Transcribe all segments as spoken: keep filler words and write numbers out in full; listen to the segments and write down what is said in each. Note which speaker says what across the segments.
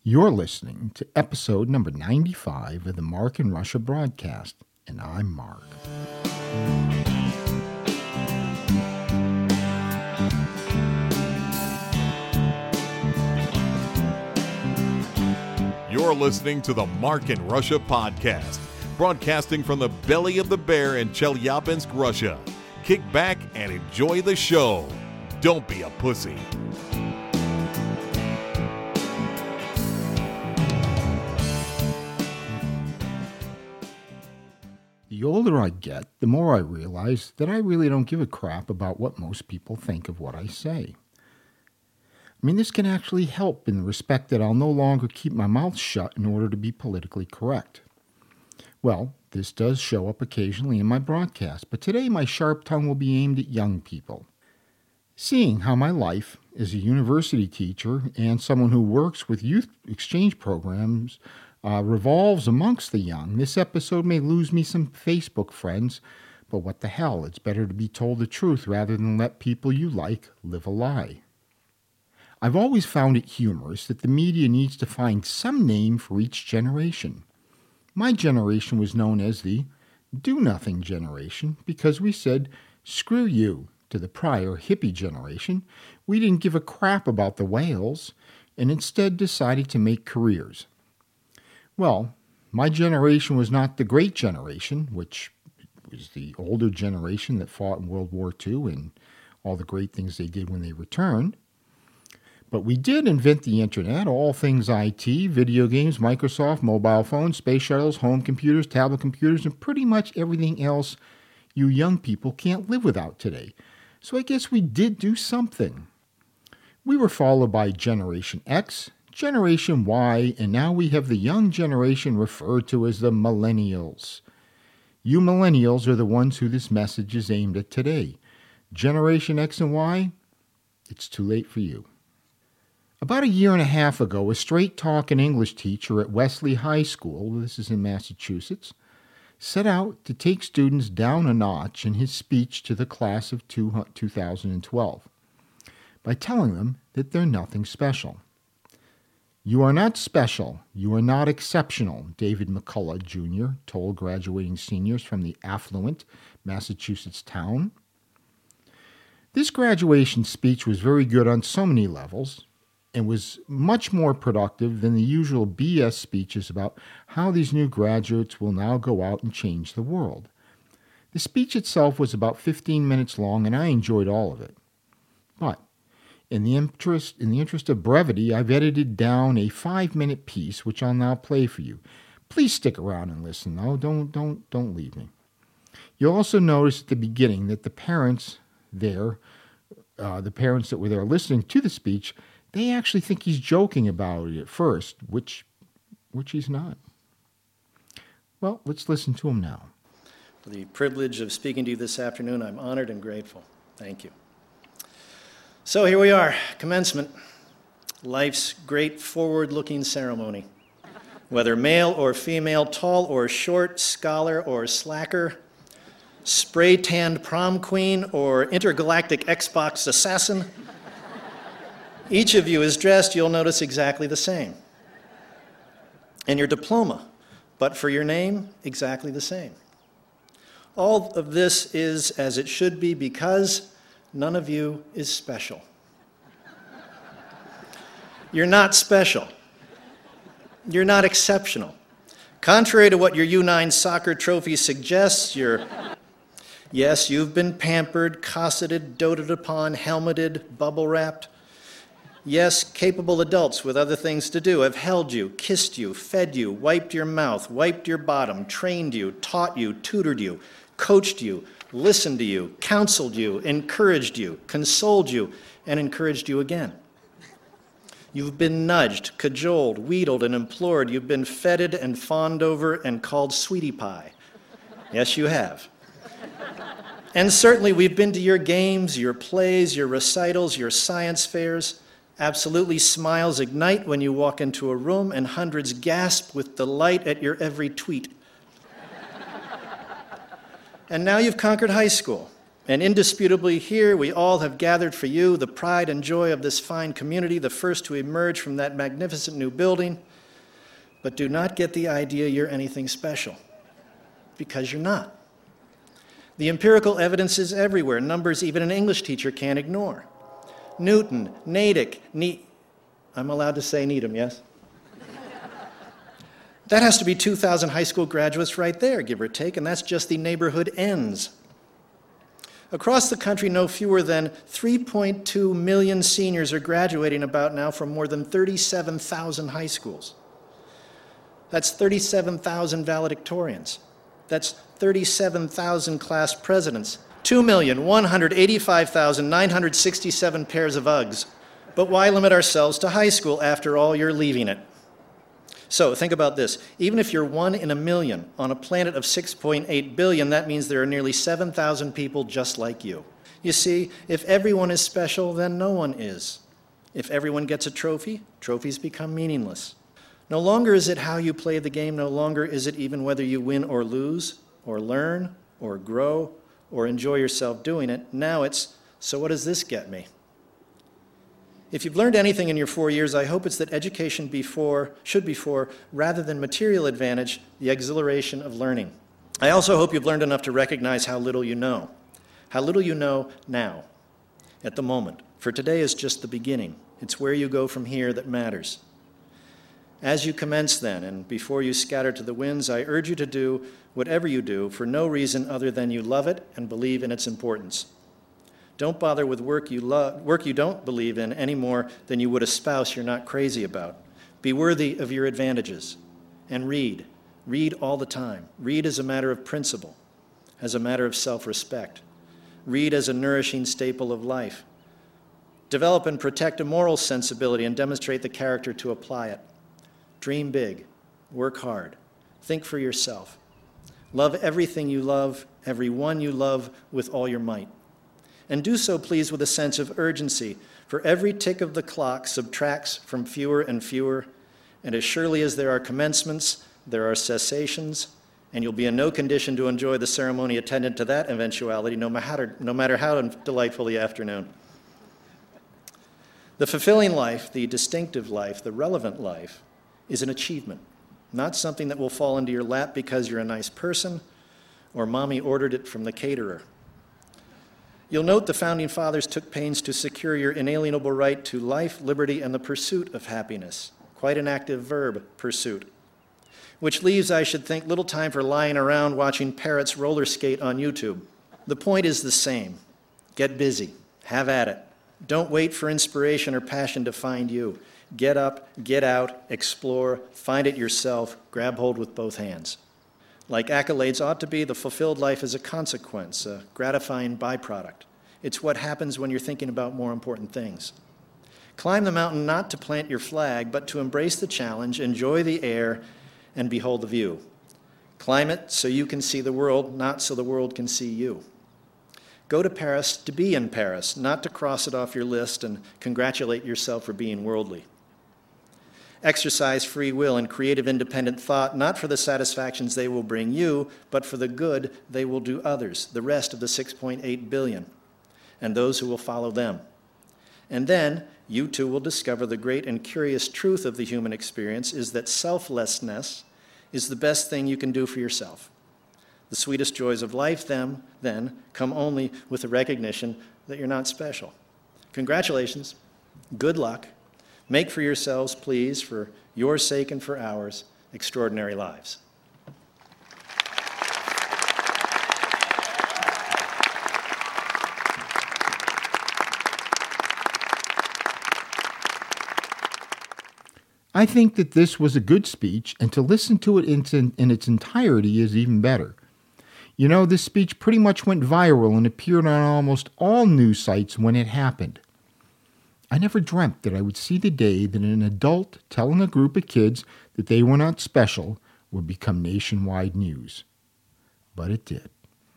Speaker 1: You're listening to episode number ninety-five of the Mark and Russia broadcast, and I'm Mark.
Speaker 2: You're listening to the Mark and Russia podcast, broadcasting from the belly of the bear in Chelyabinsk, Russia. Kick back and enjoy the show. Don't be a pussy.
Speaker 1: The older I get, the more I realize that I really don't give a crap about what most people think of what I say. I mean, this can actually help in the respect that I'll no longer keep my mouth shut in order to be politically correct. Well, this does show up occasionally in my broadcast, but today my sharp tongue will be aimed at young people. Seeing how my life as a university teacher and someone who works with youth exchange programs uh, revolves amongst the young, this episode may lose me some Facebook friends, but what the hell, it's better to be told the truth rather than let people you like live a lie. I've always found it humorous that the media needs to find some name for each generation. My generation was known as the do-nothing generation because we said, screw you, to the prior hippie generation. We didn't give a crap about the whales and instead decided to make careers. Well, my generation was not the great generation, which was the older generation that fought in World War Two and all the great things they did when they returned. But we did invent the internet, all things I T, video games, Microsoft, mobile phones, space shuttles, home computers, tablet computers, and pretty much everything else you young people can't live without today. So I guess we did do something. We were followed by Generation X, Generation Y, and now we have the young generation referred to as the millennials. You millennials are the ones who this message is aimed at today. Generation X and Y, it's too late for you. About a year and a half ago, a straight-talking English teacher at Wesley High School, this is in Massachusetts, set out to take students down a notch in his speech to the class of two thousand twelve by telling them that they're nothing special. You are not special. You are not exceptional, David McCullough, Junior told graduating seniors from the affluent Massachusetts town. This graduation speech was very good on so many levels, and was much more productive than the usual B S speeches about how these new graduates will now go out and change the world. The speech itself was about fifteen minutes long, and I enjoyed all of it. But in the interest in the interest of brevity, I've edited down a five-minute piece, which I'll now play for you. Please stick around and listen, though. Don't don't don't leave me. You'll also notice at the beginning that the parents there, uh, the parents that were there listening to the speech, they actually think he's joking about it at first, which which he's not. Well, let's listen to him now.
Speaker 3: For the privilege of speaking to you this afternoon, I'm honored and grateful. Thank you. So here we are, commencement, life's great forward-looking ceremony. Whether male or female, tall or short, scholar or slacker, spray-tanned prom queen or intergalactic Xbox assassin, each of you is dressed, you'll notice, exactly the same. And your diploma, but for your name, exactly the same. All of this is as it should be because none of you is special. You're not special. You're not exceptional. Contrary to what your U nine soccer trophy suggests, you're, yes, you've been pampered, cosseted, doted upon, helmeted, bubble-wrapped. Yes, capable adults with other things to do have held you, kissed you, fed you, wiped your mouth, wiped your bottom, trained you, taught you, tutored you, coached you, listened to you, counseled you, encouraged you, consoled you, and encouraged you again. You've been nudged, cajoled, wheedled, and implored. You've been feted and fawned over and called sweetie pie. Yes, you have. And certainly we've been to your games, your plays, your recitals, your science fairs. Absolutely, smiles ignite when you walk into a room, and hundreds gasp with delight at your every tweet. And now you've conquered high school, And indisputably here we all have gathered for you the pride and joy of this fine community, the first to emerge from that magnificent new building. But do not get the idea you're anything special, because you're not. The empirical evidence is everywhere, numbers even an English teacher can't ignore. Newton, Natick, Ne- I'm allowed to say Needham, yes? That has to be two thousand high school graduates right there, give or take, and that's just the neighborhood ends. Across the country, no fewer than three point two million seniors are graduating about now from more than thirty-seven thousand high schools. That's thirty-seven thousand valedictorians. That's thirty-seven thousand class presidents. two million one hundred eighty-five thousand nine hundred sixty-seven pairs of Uggs. But why limit ourselves to high school? After all, you're leaving it. So think about this. Even if you're one in a million on a planet of six point eight billion, that means there are nearly seven thousand people just like you. You see, if everyone is special, then no one is. If everyone gets a trophy, trophies become meaningless. No longer is it how you play the game. No longer is it even whether you win or lose, or learn, or grow, or enjoy yourself doing it. Now it's, so what does this get me? If you've learned anything in your four years, I hope it's that education before, should be for, rather than material advantage, the exhilaration of learning. I also hope you've learned enough to recognize how little you know. How little you know now, at the moment. For today is just the beginning. It's where you go from here that matters. As you commence then, and before you scatter to the winds, I urge you to do whatever you do for no reason other than you love it and believe in its importance. Don't bother with work you love, work you don't believe in any more than you would a spouse you're not crazy about. Be worthy of your advantages. And read. Read all the time. Read as a matter of principle, as a matter of self-respect. Read as a nourishing staple of life. Develop and protect a moral sensibility and demonstrate the character to apply it. Dream big. Work hard. Think for yourself. Love everything you love, everyone you love, with all your might. And do so, please, with a sense of urgency, for every tick of the clock subtracts from fewer and fewer, and as surely as there are commencements, there are cessations, and you'll be in no condition to enjoy the ceremony attendant to that eventuality, no matter, no matter how delightful the afternoon. The fulfilling life, the distinctive life, the relevant life, is an achievement, not something that will fall into your lap because you're a nice person or mommy ordered it from the caterer. You'll note the Founding Fathers took pains to secure your inalienable right to life, liberty, and the pursuit of happiness. Quite an active verb, pursuit. Which leaves, I should think, little time for lying around watching parrots roller skate on YouTube. The point is the same. Get busy. Have at it. Don't wait for inspiration or passion to find you. Get up, get out, explore, find it yourself, grab hold with both hands. Like accolades ought to be, the fulfilled life is a consequence, a gratifying byproduct. It's what happens when you're thinking about more important things. Climb the mountain not to plant your flag, but to embrace the challenge, enjoy the air, and behold the view. Climb it so you can see the world, not so the world can see you. Go to Paris to be in Paris, not to cross it off your list and congratulate yourself for being worldly. Exercise free will and creative independent thought, not for the satisfactions they will bring you, but for the good they will do others, the rest of the six point eight billion, and those who will follow them. And then you too will discover the great and curious truth of the human experience is that selflessness is the best thing you can do for yourself. The sweetest joys of life, them, then, come only with the recognition that you're not special. Congratulations. Good luck. Make for yourselves, please, for your sake and for ours, extraordinary lives.
Speaker 1: I think that this was a good speech, and to listen to it in, in its entirety is even better. You know, this speech pretty much went viral and appeared on almost all news sites when it happened. I never dreamt that I would see the day that an adult telling a group of kids that they were not special would become nationwide news. But it did.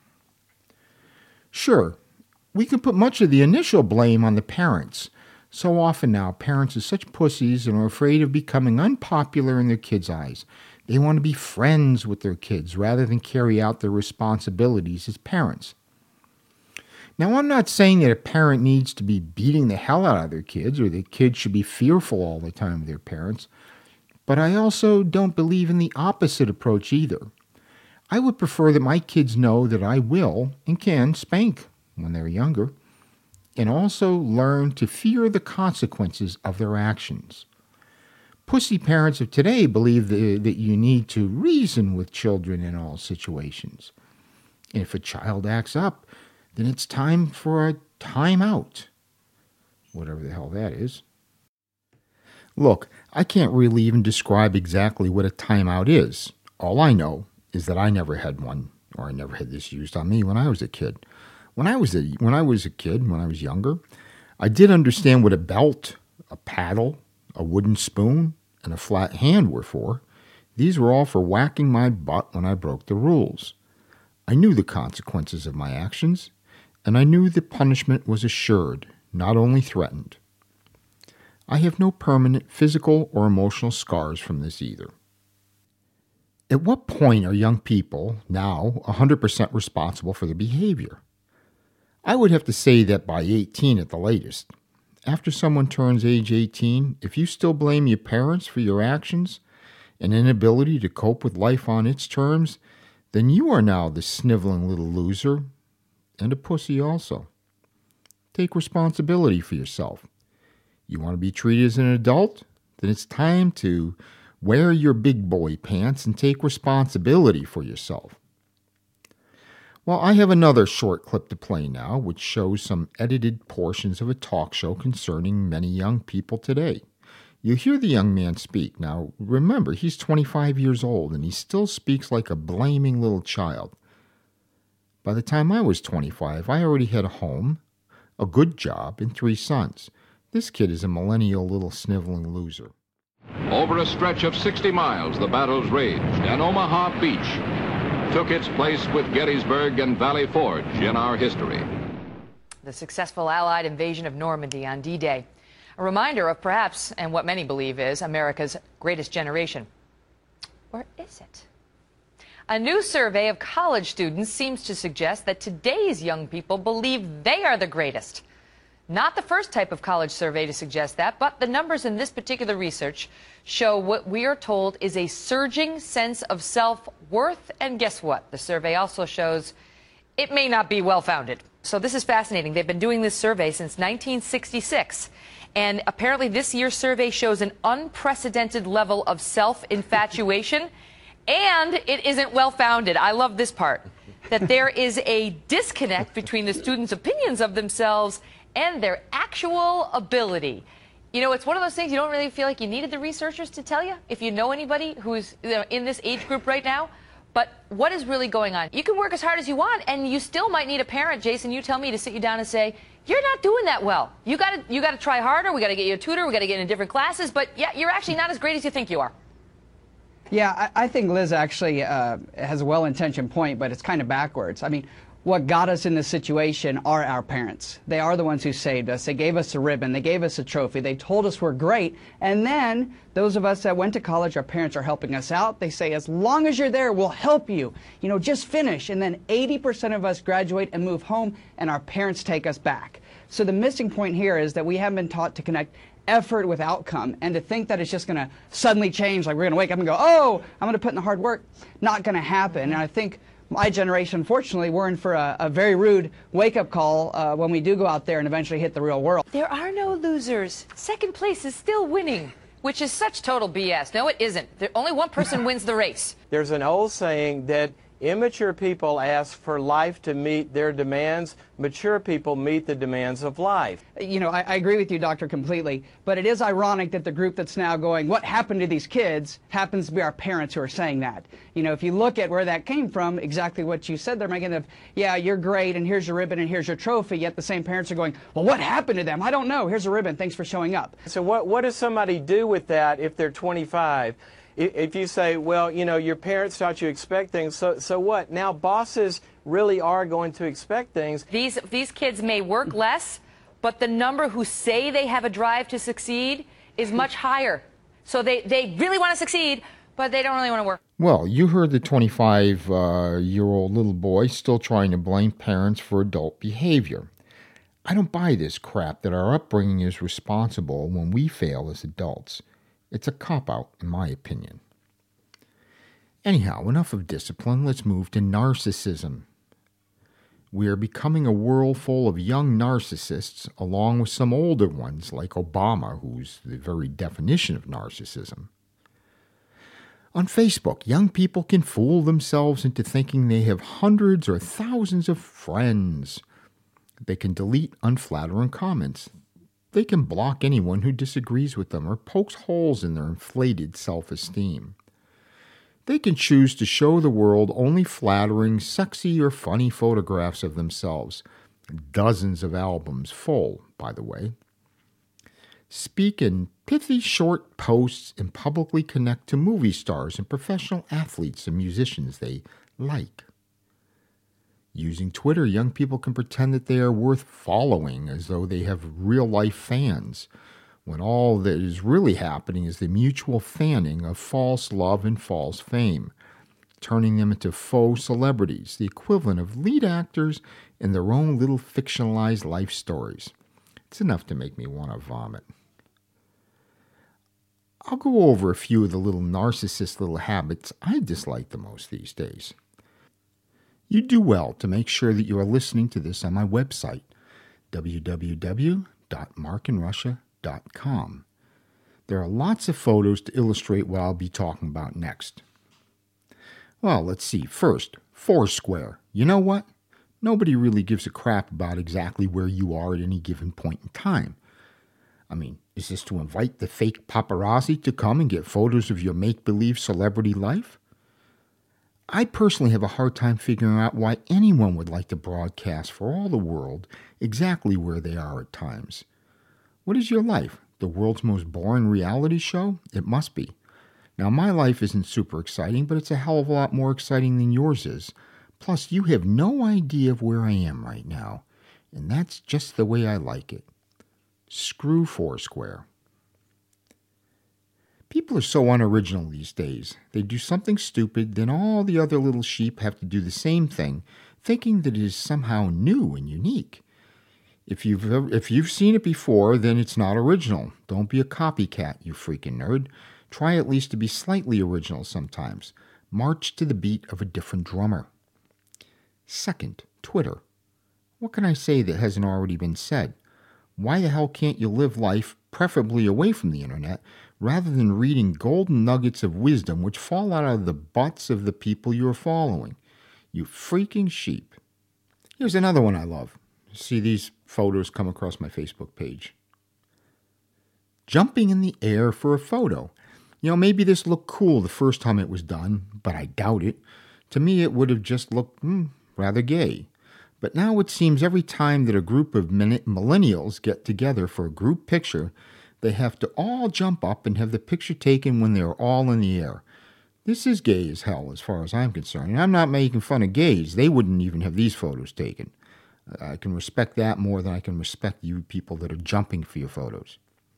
Speaker 1: Sure, we can put much of the initial blame on the parents. So often now, parents are such pussies and are afraid of becoming unpopular in their kids' eyes. They want to be friends with their kids rather than carry out their responsibilities as parents. Now, I'm not saying that a parent needs to be beating the hell out of their kids or that kids should be fearful all the time of their parents, but I also don't believe in the opposite approach either. I would prefer that my kids know that I will and can spank when they're younger, and also learn to fear the consequences of their actions. Pussy parents of today believe that, that you need to reason with children in all situations. And if a child acts up, then it's time for a timeout, whatever the hell that is. Look, I can't really even describe exactly what a timeout is. All I know is that I never had one, or I never had this used on me when I was a kid. When I was a, when I was a kid, when I was younger, I did understand what a belt, a paddle, a wooden spoon, and a flat hand were for. These were all for whacking my butt when I broke the rules. I knew the consequences of my actions, and I knew the punishment was assured, not only threatened. I have no permanent physical or emotional scars from this either. At what point are young people now one hundred percent responsible for their behavior? I would have to say that by eighteen at the latest. After someone turns age eighteen, if you still blame your parents for your actions and inability to cope with life on its terms, then you are now the sniveling little loser and a pussy also. Take responsibility for yourself. You want to be treated as an adult? Then it's time to wear your big boy pants and take responsibility for yourself. Well, I have another short clip to play now, which shows some edited portions of a talk show concerning many young people today. You hear the young man speak. Now, remember, he's twenty-five years old, and he still speaks like a blaming little child. By the time I was twenty-five, I already had a home, a good job, and three sons. This kid is a millennial little sniveling loser.
Speaker 4: Over a stretch of sixty miles, the battles raged, and Omaha Beach took its place with Gettysburg and Valley Forge in our history.
Speaker 5: The successful Allied invasion of Normandy on D-Day. A reminder of perhaps, and what many believe is, America's greatest generation. Or is it? A new survey of college students seems to suggest that today's young people believe they are the greatest. Not the first type of college survey to suggest that, but the numbers in this particular research show what we are told is a surging sense of self-worth. And guess what? The survey also shows it may not be well-founded. So this is fascinating. They've been doing this survey since nineteen sixty-six. And apparently this year's survey shows an unprecedented level of self-infatuation. And it isn't well-founded. I love this part. That there is a disconnect between the students' opinions of themselves and their actual ability. You know, it's one of those things you don't really feel like you needed the researchers to tell you if you know anybody who's, you know, in this age group right now. But what is really going on? You can work as hard as you want, and you still might need a parent, Jason, you tell me, to sit you down and say, you're not doing that well. You gotta, you gotta try harder. We gotta get you a tutor. We gotta get in different classes. But yeah, you're actually not as great as you think you are.
Speaker 6: Yeah, I, I think Liz actually uh, has a well-intentioned point, but it's kind of backwards. I mean, what got us in this situation are our parents. They are the ones who saved us. They gave us a ribbon. They gave us a trophy. They told us we're great. And then those of us that went to college, our parents are helping us out. They say, as long as you're there, we'll help you. You know, just finish. And then eighty percent of us graduate and move home, and our parents take us back. So the missing point here is that we haven't been taught to connect effort with outcome, and to think that it's just going to suddenly change, like we're going to wake up and go, oh, I'm going to put in the hard work. Not going to happen. And I think my generation, unfortunately, we're in for a, a very rude wake-up call uh, when we do go out there and eventually hit the real world.
Speaker 5: There are no losers. Second place is still winning, which is such total B S. No, it isn't. There, only one person wins the race.
Speaker 7: There's an old saying that immature people ask for life to meet their demands. Mature people meet the demands of life.
Speaker 6: You know, I, I agree with you, Doctor, completely. But it is ironic that the group that's now going, what happened to these kids, happens to be our parents who are saying that. You know, if you look at where that came from, exactly what you said, they're making of, yeah, you're great, and here's your ribbon, and here's your trophy, yet the same parents are going, well, what happened to them? I don't know. Here's a ribbon. Thanks for showing up.
Speaker 7: So what, what does somebody do with that if they're twenty-five? If you say, well, you know, your parents taught you to expect things, so so what? Now bosses really are going to expect things.
Speaker 5: These these kids may work less, but the number who say they have a drive to succeed is much higher. So they, they really want to succeed, but they don't really want to work.
Speaker 1: Well, you heard the twenty-five-year-old uh, little boy still trying to blame parents for adult behavior. I don't buy this crap that our upbringing is responsible when we fail as adults. It's a cop-out, in my opinion. Anyhow, enough of discipline. Let's move to narcissism. We are becoming a world full of young narcissists, along with some older ones like Obama, who's the very definition of narcissism. On Facebook, young people can fool themselves into thinking they have hundreds or thousands of friends. They can delete unflattering comments. They can block anyone who disagrees with them or pokes holes in their inflated self-esteem. They can choose to show the world only flattering, sexy, or funny photographs of themselves. Dozens of albums full, by the way. Speak in pithy short posts and publicly connect to movie stars and professional athletes and musicians they like. Using Twitter, young people can pretend that they are worth following as though they have real-life fans, when all that is really happening is the mutual fanning of false love and false fame, turning them into faux celebrities, the equivalent of lead actors in their own little fictionalized life stories. It's enough to make me want to vomit. I'll go over a few of the little narcissist little habits I dislike the most these days. You do well to make sure that you are listening to this on my website, w w w dot mark in russia dot com. There are lots of photos to illustrate what I'll be talking about next. Well, let's see. First, Foursquare. You know what? Nobody really gives a crap about exactly where you are at any given point in time. I mean, is this to invite the fake paparazzi to come and get photos of your make-believe celebrity life? I personally have a hard time figuring out why anyone would like to broadcast for all the world exactly where they are at times. What is your life? The world's most boring reality show? It must be. Now, my life isn't super exciting, but it's a hell of a lot more exciting than yours is. Plus, you have no idea of where I am right now, and that's just the way I like it. Screw Foursquare. People are so unoriginal these days. They do something stupid, then all the other little sheep have to do the same thing, thinking that it is somehow new and unique. If you've ever, if you've seen it before, then it's not original. Don't be a copycat, you freaking nerd. Try at least to be slightly original sometimes. March to the beat of a different drummer. Second, Twitter. What can I say that hasn't already been said? Why the hell can't you live life, preferably away from the internet, rather than reading golden nuggets of wisdom which fall out of the butts of the people you are following? You freaking sheep. Here's another one I love. See these photos come across my Facebook page. Jumping in the air for a photo. You know, maybe this looked cool the first time it was done, but I doubt it. To me, it would have just looked hmm, rather gay. But now it seems every time that a group of millennials get together for a group picture, they have to all jump up and have the picture taken when they're all in the air. This is gay as hell as far as I'm concerned. And I'm not making fun of gays. They wouldn't even have these photos taken. I can respect that more than I can respect you people that are jumping for your photos.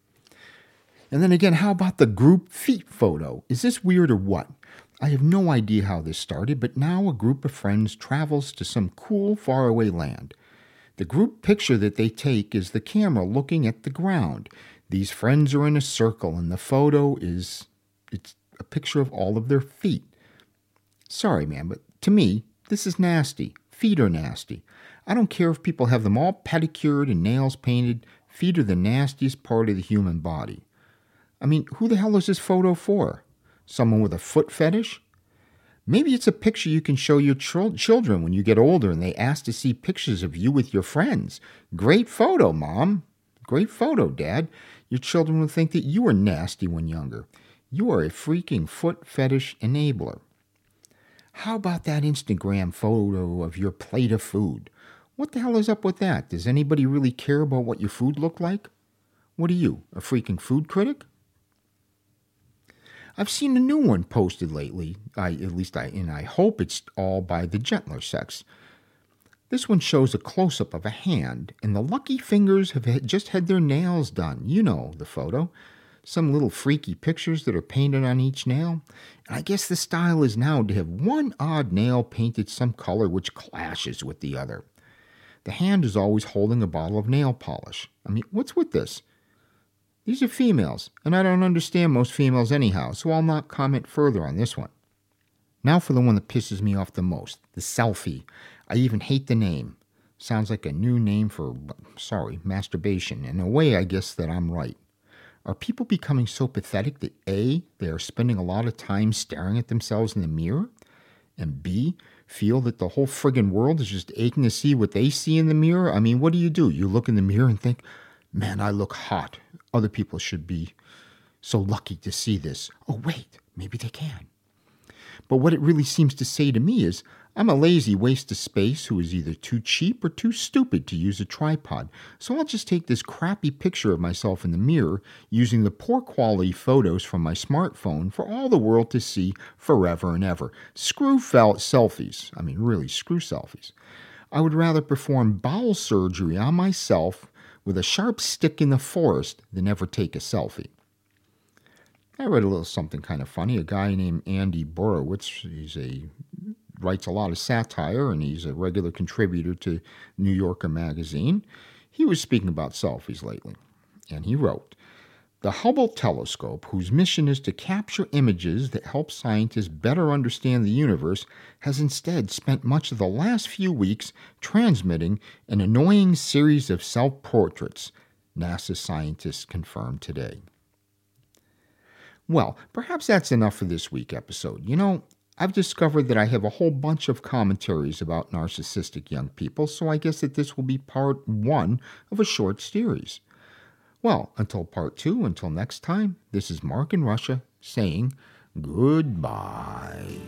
Speaker 1: And then again, how about the group feet photo? Is this weird or what? I have no idea how this started, but now a group of friends travels to some cool, faraway land. The group picture that they take is the camera looking at the ground. These friends are in a circle, and the photo is it's a picture of all of their feet. Sorry, man, but to me, this is nasty. Feet are nasty. I don't care if people have them all pedicured and nails painted. Feet are the nastiest part of the human body. I mean, who the hell is this photo for? Someone with a foot fetish? Maybe it's a picture you can show your ch- children when you get older and they ask to see pictures of you with your friends. Great photo, Mom. Great photo, Dad. Your children will think that you were nasty when younger. You are a freaking foot fetish enabler. How about that Instagram photo of your plate of food? What the hell is up with that? Does anybody really care about what your food looked like? What are you, a freaking food critic? I've seen a new one posted lately, I, at least I, and I hope it's all by the gentler sex. This one shows a close-up of a hand, and the lucky fingers have had, just had their nails done. You know the photo. some little freaky pictures that are painted on each nail. And I guess the style is now to have one odd nail painted some color which clashes with the other. The hand is always holding a bottle of nail polish. I mean, what's with this? These are females, and I don't understand most females anyhow, so I'll not comment further on this one. Now for the one that pisses me off the most, the selfie. I even hate the name. Sounds like a new name for, sorry, masturbation. In a way, I guess that I'm right. Are people becoming so pathetic that A, they are spending a lot of time staring at themselves in the mirror, and B, feel that the whole friggin' world is just aching to see what they see in the mirror? I mean, what do you do? You look in the mirror and think, man, I look hot. Other people should be so lucky to see this. Oh, wait, maybe they can. But what it really seems to say to me is, I'm a lazy waste of space who is either too cheap or too stupid to use a tripod, so I'll just take this crappy picture of myself in the mirror using the poor quality photos from my smartphone for all the world to see forever and ever. Screw fel- selfies. I mean, really, screw selfies. I would rather perform bowel surgery on myself with a sharp stick in the forest than ever take a selfie. I read a little something kind of funny. A guy named Andy Borowitz, he's a writes a lot of satire, and he's a regular contributor to New Yorker magazine. He was speaking about selfies lately, and he wrote, "The Hubble telescope, whose mission is to capture images that help scientists better understand the universe, has instead spent much of the last few weeks transmitting an annoying series of self-portraits," NASA scientists confirmed today. Well, perhaps that's enough for this week's episode. You know, I've discovered that I have a whole bunch of commentaries about narcissistic young people, so I guess that this will be part one of a short series. Well, until part two, until next time, this is Mark in Russia saying goodbye.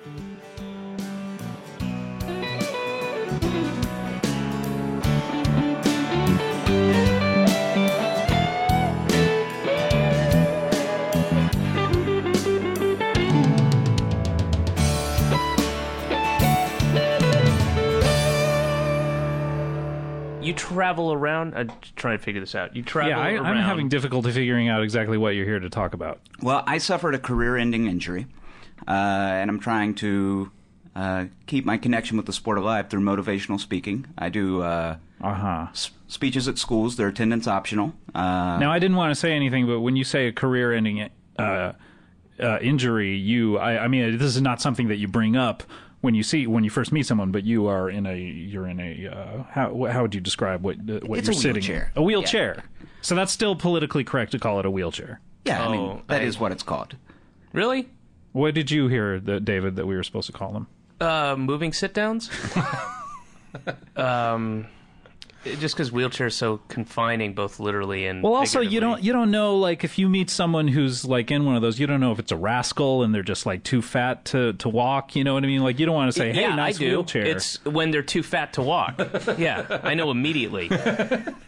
Speaker 8: You travel around. I'm trying to figure this out. You travel
Speaker 9: yeah, I,
Speaker 8: around.
Speaker 9: I'm having difficulty figuring out exactly what you're here to talk about.
Speaker 10: Well, I suffered a career-ending injury, uh, and I'm trying to uh, keep my connection with the sport alive through motivational speaking. I do uh,
Speaker 9: uh-huh.
Speaker 10: s- speeches at schools. They're attendance optional. Uh,
Speaker 9: now, I didn't want to say anything, but when you say a career-ending uh, uh, injury, you, I, I mean, this is not something that you bring up when you see when you first meet someone, but you are in a you're in a uh, how how would you describe what uh, what
Speaker 10: it's
Speaker 9: you're
Speaker 10: a
Speaker 9: sitting
Speaker 10: wheelchair.
Speaker 9: in? A wheelchair.
Speaker 10: Yeah.
Speaker 9: So that's still politically correct to call it a wheelchair.
Speaker 10: Yeah, I mean
Speaker 8: Oh,
Speaker 10: that
Speaker 8: I-
Speaker 10: is what it's called.
Speaker 8: Really?
Speaker 9: What did you hear, that, David, that we were supposed to call them?
Speaker 8: Uh, moving sit-downs? um, just because wheelchair is so confining, both literally and
Speaker 9: Well, also you
Speaker 8: figuratively.
Speaker 9: don't you don't know, like, if you meet someone who's like in one of those, you don't know if it's a rascal and they're just like too fat to, to walk. You know what I mean? Like, you don't want to say, "Hey,
Speaker 8: yeah,
Speaker 9: nice
Speaker 8: I do.
Speaker 9: wheelchair."
Speaker 8: It's when they're too fat to walk. Yeah, I know immediately.